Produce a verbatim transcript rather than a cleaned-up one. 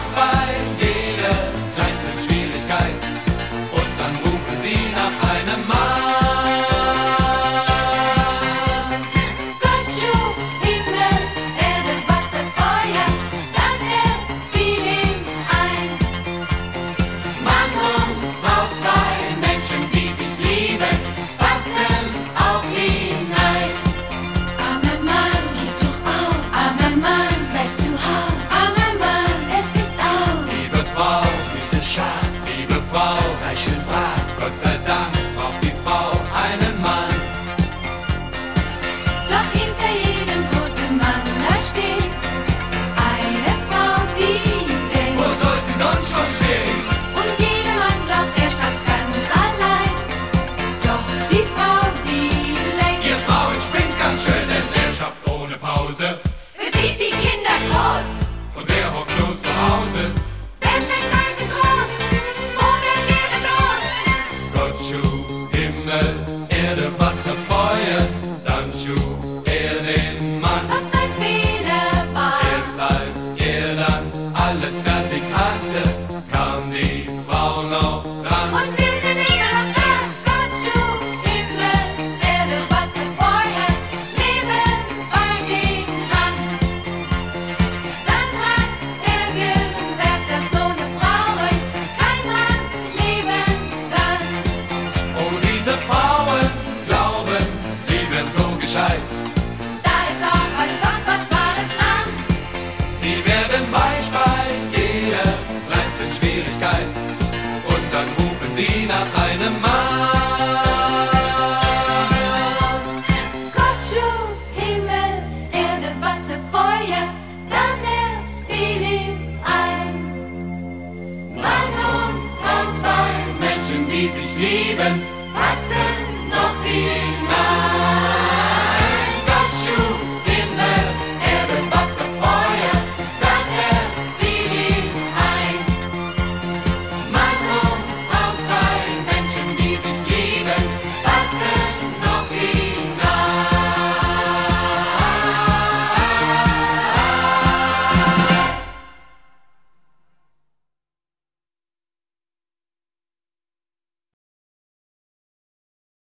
nach bei jeder kleinsten Schwierigkeit. Und dann rufen sie nach einem Mann. Gott schuf Himmel, Erde, Wasser, Feuer, dann erst fiel ihm ein. Mann und Frau, zwei Menschen, die sich lieben, passen auf ihn ein. Armer Mann, gib doch auf. Armer Mann, bleib zu Haus. Armer Mann, es ist aus. Liebe Frau, süßes Schaf, liebe Frau, sei schön brav. Gott sei Dank braucht die Frau einen Mann. Doch hinter jedem großen Mann, da steht eine Frau, die ihn denkt. Wo soll sie sonst schon stehen? Und jeder Mann glaubt, er schafft's ganz allein. Doch die Frau, die lenkt, Ihr Frauen spinnt ganz schön, denn wer schafft ohne Pause? bezieht die Kinder groß. Und wer hockt bloß zu Hause? Wer schenkt einen Trost? Wo wird wir denn los? Gott schuf Himmel, Erde, Wasser, Feuer, dann schuf er den Mann. Was ein Fehler war. Erst als er dann alles fertig hatte, kam die Frau noch dran. Und wir sind immer noch da. Gott schuf Himmel, Erde, Wasser, Feuer, Leben bei dem Mann. Dann hat er gemerkt, dass ohne Frauen kein Mann leben kann. Oh, diese Frauen glauben, sie wären so gescheit. Da ist auch weiß Gott, was Wahres dran. Sie werden weich bei jeder kleinsten Schwierigkeit. Und dann rufen sie nach einem Mann. Gott schuf Himmel, Erde, Wasser, Feuer, dann erst fiel ihm ein. Mann und Frau, zwei Menschen, die sich lieben,